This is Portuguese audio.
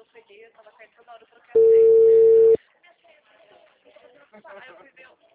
peguei, eu tava caindo toda hora pra trocar a senha. Minha senha, eu fui ver